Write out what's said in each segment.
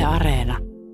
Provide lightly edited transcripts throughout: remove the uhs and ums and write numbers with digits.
Areena.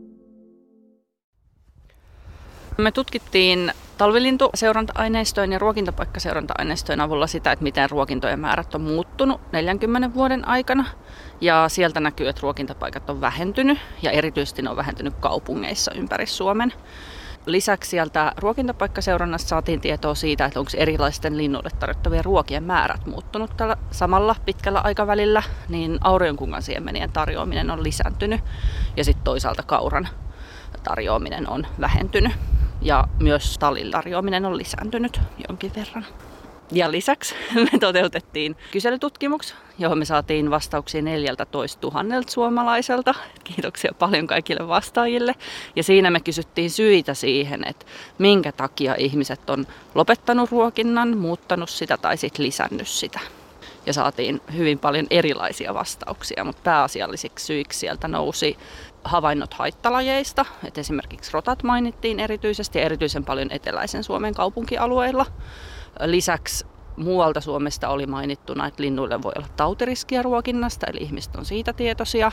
Me tutkittiin talvilintuseuranta-aineistojen ja ruokintapaikkaseuranta-aineistojen avulla sitä, että miten ruokintojen määrät on muuttunut 40 vuoden aikana. Ja sieltä näkyy, että ruokintapaikat on vähentynyt ja erityisesti ne on vähentynyt kaupungeissa ympäri Suomen. Lisäksi sieltä ruokintapaikkaseurannassa saatiin tietoa siitä, että onko erilaisten linnuille tarjottavien ruokien määrät muuttunut tällä samalla pitkällä aikavälillä, niin auringonkukansiemenien tarjoaminen on lisääntynyt ja sitten toisaalta kauran tarjoaminen on vähentynyt ja myös talin tarjoaminen on lisääntynyt jonkin verran. Ja lisäksi me toteutettiin kyselytutkimus, johon me saatiin vastauksia 14 000 suomalaiselta. Kiitoksia paljon kaikille vastaajille. Ja siinä me kysyttiin syitä siihen, että minkä takia ihmiset on lopettanut ruokinnan, muuttanut sitä tai sitten lisännyt sitä. Ja saatiin hyvin paljon erilaisia vastauksia, mutta pääasiallisiksi syiksi sieltä nousi havainnot haittalajeista. Et esimerkiksi rotat mainittiin erityisesti ja erityisen paljon eteläisen Suomen kaupunkialueilla. Lisäksi muualta Suomesta oli mainittuna, että linnuille voi olla tautiriskiä ruokinnasta, eli ihmiset on siitä tietoisia.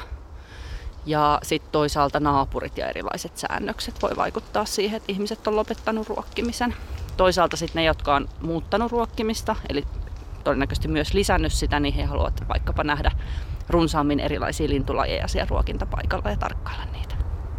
Ja sitten toisaalta naapurit ja erilaiset säännökset voi vaikuttaa siihen, että ihmiset on lopettanut ruokkimisen. Toisaalta sitten ne, jotka on muuttanut ruokkimista, eli todennäköisesti myös lisännyt sitä, niin he haluavat vaikkapa nähdä runsaammin erilaisia lintulajeja siellä ruokintapaikalla ja tarkkailla niitä.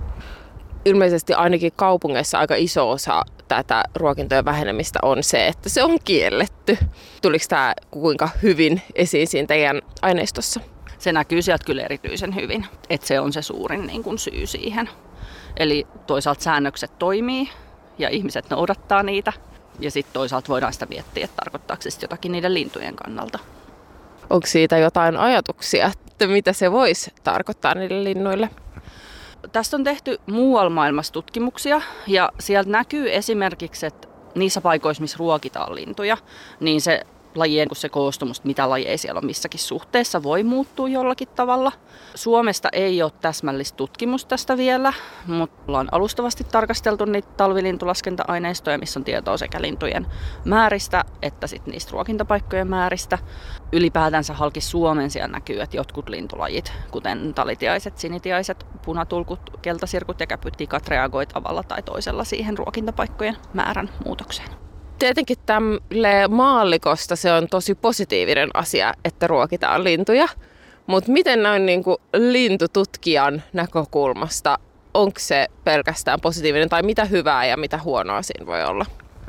Ilmeisesti ainakin kaupungeissa aika iso osa tätä ruokintojen vähenemistä on se, että se on kielletty. Tuliko tämä kuinka hyvin esiin siinä teidän aineistossa? Se näkyy sieltä kyllä erityisen hyvin, että se on se suurin syy siihen. Eli toisaalta säännökset toimii ja ihmiset noudattaa niitä. Ja sitten toisaalta voidaan sitä miettiä, että tarkoittaako se jotakin niiden lintujen kannalta. Onko siitä jotain ajatuksia, että mitä se voisi tarkoittaa niille linnuille? Tästä on tehty muualla maailmassa tutkimuksia ja sieltä näkyy esimerkiksi, että niissä paikoissa, missä ruokitaan lintuja, niin se lajien se koostumus, mitä lajeja siellä on missäkin suhteessa, voi muuttua jollakin tavalla. Suomesta ei ole täsmällistä tutkimusta tästä vielä, mutta ollaan alustavasti tarkasteltu niitä talvilintulaskenta-aineistoja, missä on tietoa sekä lintujen määristä että sit niistä ruokintapaikkojen määristä. Ylipäätänsä halki Suomen siellä näkyy, että jotkut lintulajit, kuten talitiaiset, sinitiaiset, punatulkut, keltasirkut ja käpytikat reagoi tavalla tai toisella siihen ruokintapaikkojen määrän muutokseen. Tietenkin tälle maallikosta se on tosi positiivinen asia, että ruokitaan lintuja, mutta miten näin lintututkijan näkökulmasta, onko se pelkästään positiivinen tai mitä hyvää ja mitä huonoa siinä voi olla?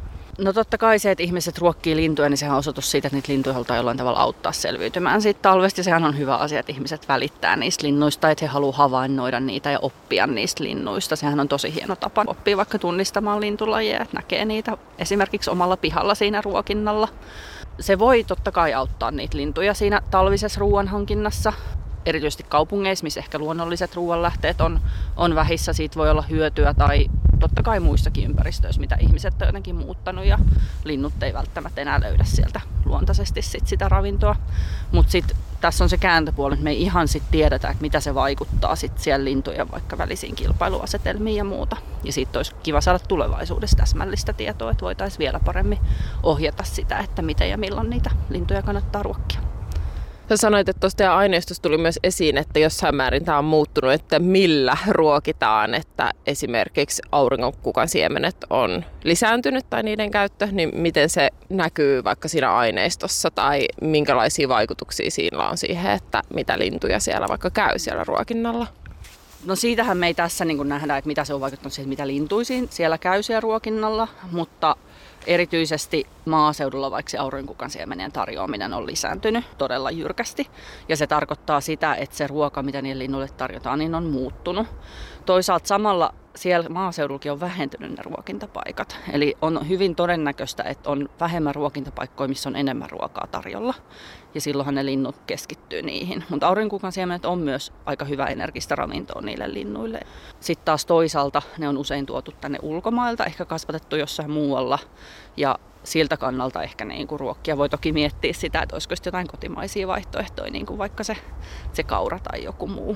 No totta kai se, että ihmiset ruokkii lintuja, niin sehän on osoitus siitä, että niitä lintuja halutaan jollain tavalla auttaa selviytymään siitä talvesta. Ja sehän on hyvä asia, että ihmiset välittää niistä linnuista, että he haluaa havainnoida niitä ja oppia niistä linnuista. Sehän on tosi hieno tapa oppia vaikka tunnistamaan lintulajeja, että näkee niitä esimerkiksi omalla pihalla siinä ruokinnalla. Se voi totta kai auttaa niitä lintuja siinä talvisessa ruoanhankinnassa. Erityisesti kaupungeissa, missä ehkä luonnolliset ruoanlähteet on vähissä, siitä voi olla hyötyä tai totta kai muissakin ympäristöissä, mitä ihmiset on jotenkin muuttanut ja linnut ei välttämättä enää löydä sieltä luontaisesti sitä ravintoa. Mutta sitten tässä on se kääntöpuoli, että me ei ihan sit tiedetä, että mitä se vaikuttaa sit siellä lintujen vaikka välisiin kilpailuasetelmiin ja muuta. Ja siitä olisi kiva saada tulevaisuudessa täsmällistä tietoa, että voitaisiin vielä paremmin ohjata sitä, että miten ja milloin niitä lintuja kannattaa ruokkia. Sä sanoit, että tuosta teidän aineistossa tuli myös esiin, että jossain määrin tämä on muuttunut, että millä ruokitaan, että esimerkiksi auringonkukansiemenet on lisääntynyt tai niiden käyttö, niin miten se näkyy vaikka siinä aineistossa tai minkälaisia vaikutuksia siinä on siihen, että mitä lintuja siellä vaikka käy siellä ruokinnalla? No siitähän me ei tässä nähdä, että mitä se on vaikuttanut siihen, mitä lintuisiin siellä käy siellä ruokinnalla, mutta erityisesti maaseudulla vaikka se auringonkukansiemenien tarjoaminen on lisääntynyt todella jyrkästi. Ja se tarkoittaa sitä, että se ruoka, mitä niille linnuille tarjotaan, niin on muuttunut. Toisaalta samalla siellä maaseudullakin on vähentynyt ne ruokintapaikat. Eli on hyvin todennäköistä, että on vähemmän ruokintapaikkoja, missä on enemmän ruokaa tarjolla. Ja silloinhan ne linnut keskittyy niihin. Mutta auringonkukansiemenet on myös aika hyvä energistä ravintoa niille linnuille. Sitten taas toisaalta ne on usein tuotu tänne ulkomailta, ehkä kasvatettu jossain muualla. Ja siltä kannalta ehkä ruokkia voi toki miettiä sitä, että olisiko jotain kotimaisia vaihtoehtoja, niin kuin vaikka se kaura tai joku muu.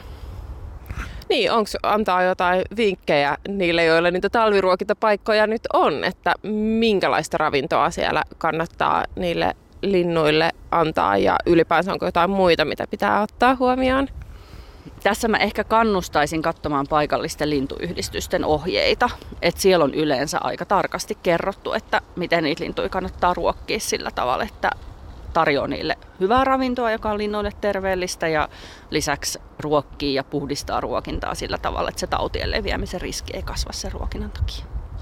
Niin, onko antaa jotain vinkkejä niille, joilla niitä talviruokintapaikkoja nyt on, että minkälaista ravintoa siellä kannattaa niille linnuille antaa ja ylipäänsä onko jotain muita, mitä pitää ottaa huomioon? Tässä mä ehkä kannustaisin katsomaan paikallisten lintuyhdistysten ohjeita. Että siellä on yleensä aika tarkasti kerrottu, että miten niitä lintuja kannattaa ruokkia sillä tavalla, että tarjoaa niille hyvää ravintoa, joka on linnuille terveellistä ja lisäksi ruokkii ja puhdistaa ruokintaa sillä tavalla, että se tautien leviämisen riski ei kasva sen ruokinnan takia.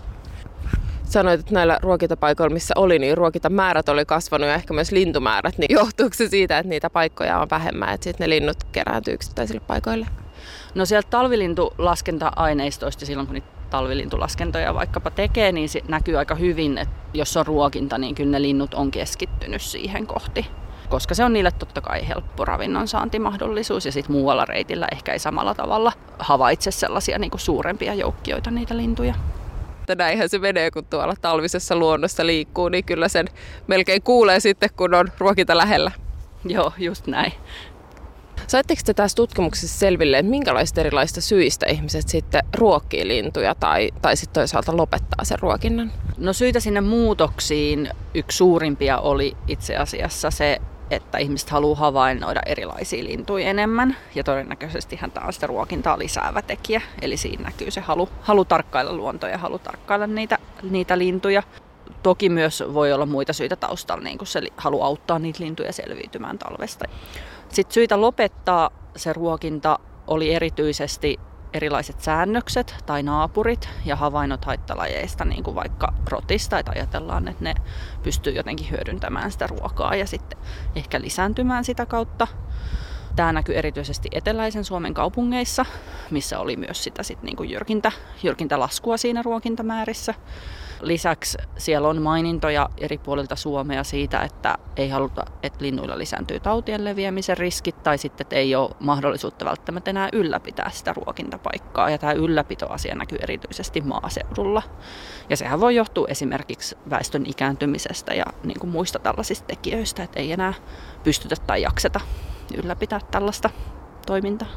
Sanoit, että näillä ruokintapaikoilla, missä oli, niin ruokintamäärät oli kasvanut ja ehkä myös lintumäärät. Niin johtuuko se siitä, että niitä paikkoja on vähemmän, että sitten ne linnut kerääntyy yksittäisille paikoille? No sieltä talvilintulaskenta-aineistoista silloin, kun niitä talvilintulaskentoja vaikkapa tekee, niin se näkyy aika hyvin, että jos on ruokinta, niin kyllä ne linnut on keskittynyt siihen kohti. Koska se on niille totta kai helppo ravinnon saantimahdollisuus ja sitten muualla reitillä ehkä ei samalla tavalla havaitse sellaisia niin kuin suurempia joukkioita niitä lintuja. Näinhän se menee, kun tuolla talvisessa luonnossa liikkuu, niin kyllä sen melkein kuulee sitten, kun on ruokinta lähellä. Joo, just näin. Saitteko te tässä tutkimuksessa selville, että minkälaista erilaista syistä ihmiset sitten ruokkii lintuja tai sitten toisaalta lopettaa sen ruokinnan? No syitä sinne muutoksiin yksi suurimpia oli itse asiassa se, että ihmiset haluaa havainnoida erilaisia lintuja enemmän. Ja todennäköisestihän tämä on sitä ruokintaa lisäävä tekijä. Eli siinä näkyy se halu tarkkailla luontoa ja halu tarkkailla niitä lintuja. Toki myös voi olla muita syitä taustalla, niin kuin se halu auttaa niitä lintuja selviytymään talvesta. Sitten syitä lopettaa se ruokinta oli erityisesti erilaiset säännökset tai naapurit ja havainnot haittalajeista, niin kuin vaikka rotista, että ajatellaan, että ne pystyy jotenkin hyödyntämään sitä ruokaa ja sitten ehkä lisääntymään sitä kautta. Tämä näkyy erityisesti eteläisen Suomen kaupungeissa, missä oli myös sitä niin kuin jyrkintä laskua siinä ruokintamäärissä. Lisäksi siellä on mainintoja eri puolilta Suomea siitä, että ei haluta, että linnuilla lisääntyy tautien leviämisen riskit tai sitten, että ei ole mahdollisuutta välttämättä enää ylläpitää sitä ruokintapaikkaa. Ja tämä ylläpitoasia näkyy erityisesti maaseudulla. Ja sehän voi johtua esimerkiksi väestön ikääntymisestä ja niin kuin muista tällaisista tekijöistä, että ei enää pystytä tai jakseta ylläpitää tällaista toimintaa.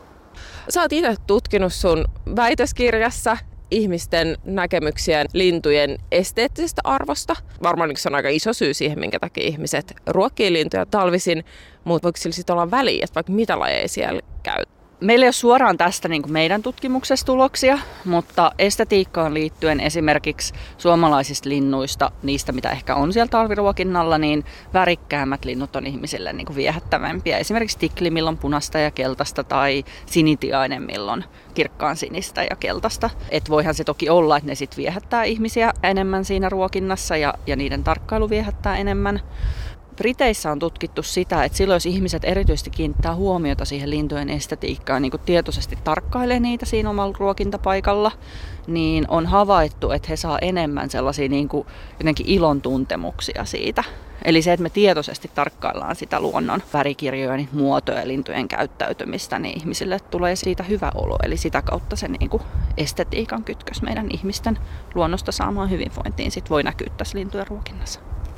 Sä oot itse tutkinut sun väitöskirjassa ihmisten näkemyksiä lintujen esteettisestä arvosta. Varmaan se on aika iso syy siihen, minkä takia ihmiset ruokkii lintuja talvisin, mutta voiko sillä sitten olla väliä, että vaikka mitä lajeja siellä käy? Meillä ei ole suoraan tästä niin kuin meidän tutkimuksessa tuloksia, mutta estetiikkaan liittyen esimerkiksi suomalaisista linnuista, niistä mitä ehkä on siellä talviruokinnalla, niin värikkäämmät linnut on ihmisille niin kuin viehättävämpiä. Esimerkiksi tikli, milloin punaista ja keltaista, tai sinitiainen, milloin kirkkaan sinistä ja keltaista. Et voihan se toki olla, että ne sit viehättää ihmisiä enemmän siinä ruokinnassa ja niiden tarkkailu viehättää enemmän. Briteissä on tutkittu sitä, että silloin jos ihmiset erityisesti kiinnittää huomiota siihen lintujen estetiikkaan, niin kuin tietoisesti tarkkailee niitä siinä omalla ruokintapaikalla, niin on havaittu, että he saa enemmän sellaisia niin kuin jotenkin ilon tuntemuksia siitä. Eli se, että me tietoisesti tarkkaillaan sitä luonnon värikirjoja, niitä muotoja ja lintujen käyttäytymistä, niin ihmisille tulee siitä hyvä olo. Eli sitä kautta se niin kuin estetiikan kytkös meidän ihmisten luonnosta saamaan hyvinvointiin sit voi näkyä tässä lintujen ruokinnassa.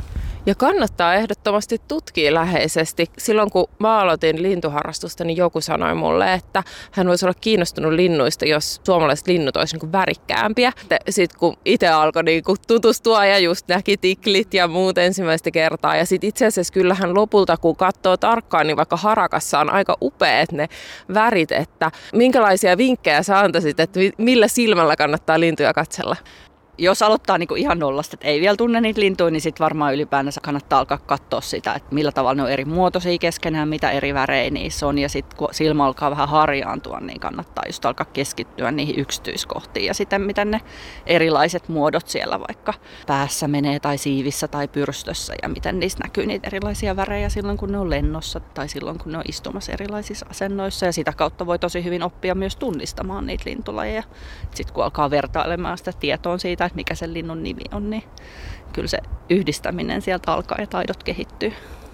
Ja kannattaa ehdottomasti tutkia läheisesti. Silloin kun mä aloitin lintuharrastusta, niin joku sanoi mulle, että hän voisi olla kiinnostunut linnuista, jos suomalaiset linnut olisi niin värikkäämpiä. Sitten kun itse alkoi niin tutustua ja just näki tiklit ja muut ensimmäistä kertaa. Ja sitten itse asiassa kyllähän lopulta, kun katsoo tarkkaan, niin vaikka harakassa on aika upeat ne värit. Että minkälaisia vinkkejä sä antaisit, että millä silmällä kannattaa lintuja katsella? Jos aloittaa niin kuin ihan nollasta, että ei vielä tunne niitä lintuja, niin sitten varmaan ylipäänsä kannattaa alkaa katsoa sitä, että millä tavalla ne on eri muotoisia keskenään, mitä eri värejä niissä on. Ja sitten kun silmä alkaa vähän harjaantua, niin kannattaa just alkaa keskittyä niihin yksityiskohtiin. Ja sitten miten ne erilaiset muodot siellä vaikka päässä menee tai siivissä tai pyrstössä ja miten niissä näkyy niitä erilaisia värejä silloin, kun ne on lennossa tai silloin, kun ne on istumassa erilaisissa asennoissa. Ja sitä kautta voi tosi hyvin oppia myös tunnistamaan niitä lintulajeja. Sitten kun alkaa vertailemaan sitä tietoa siitä, että mikä sen linnun nimi on, niin kyllä se yhdistäminen sieltä alkaa ja taidot kehittyy.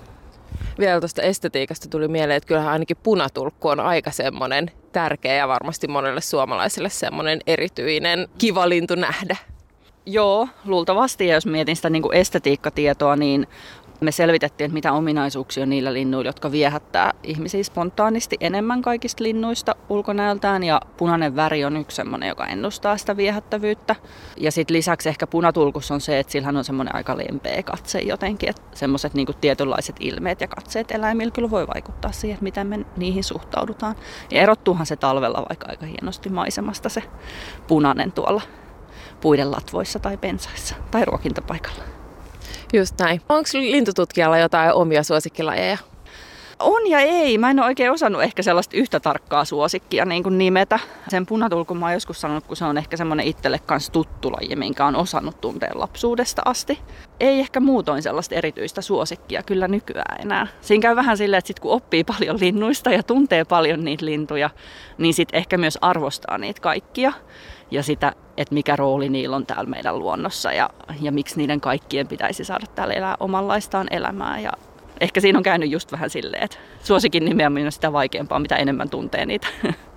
Vielä tuosta estetiikasta tuli mieleen, että kyllähän ainakin punatulkku on aika semmoinen tärkeä ja varmasti monelle suomalaiselle semmoinen erityinen kiva lintu nähdä. Joo, luultavasti. Ja jos mietin sitä niin kuin estetiikkatietoa, niin Me selvitettiin, että mitä ominaisuuksia on niillä linnuilla, jotka viehättää ihmisiä spontaanisti enemmän kaikista linnuista ulkonäöltään. Ja punainen väri on yksi semmoinen, joka ennustaa sitä viehättävyyttä. Ja sitten lisäksi ehkä punatulkus on se, että sillähän on semmoinen aika lempeä katse jotenkin. Että semmoiset niinku tietynlaiset ilmeet ja katseet eläimillä kyllä voi vaikuttaa siihen, että miten me niihin suhtaudutaan. Ja erottuuhan se talvella vaikka aika hienosti maisemasta se punainen tuolla puiden latvoissa tai pensaissa tai ruokintapaikalla. Just näin. Onko lintututkijalla jotain omia suosikkilajeja? On ja ei. Mä en ole oikein osannut ehkä sellaista yhtä tarkkaa suosikkia niin kuin nimetä. Sen punatulkun mä oon joskus sanonut, kun se on ehkä semmoinen itselle kans tuttu laji, minkä on osannut tuntea lapsuudesta asti. Ei ehkä muutoin sellaista erityistä suosikkia kyllä nykyään enää. Siinä käy vähän silleen, että sit kun oppii paljon linnuista ja tuntee paljon niitä lintuja, niin sit ehkä myös arvostaa niitä kaikkia. Ja sitä, että mikä rooli niillä on täällä meidän luonnossa ja miksi niiden kaikkien pitäisi saada täällä elää omanlaistaan elämää. Ja ehkä siinä on käynyt just vähän silleen, että suosikin nimeäminen on sitä vaikeampaa, mitä enemmän tuntee niitä.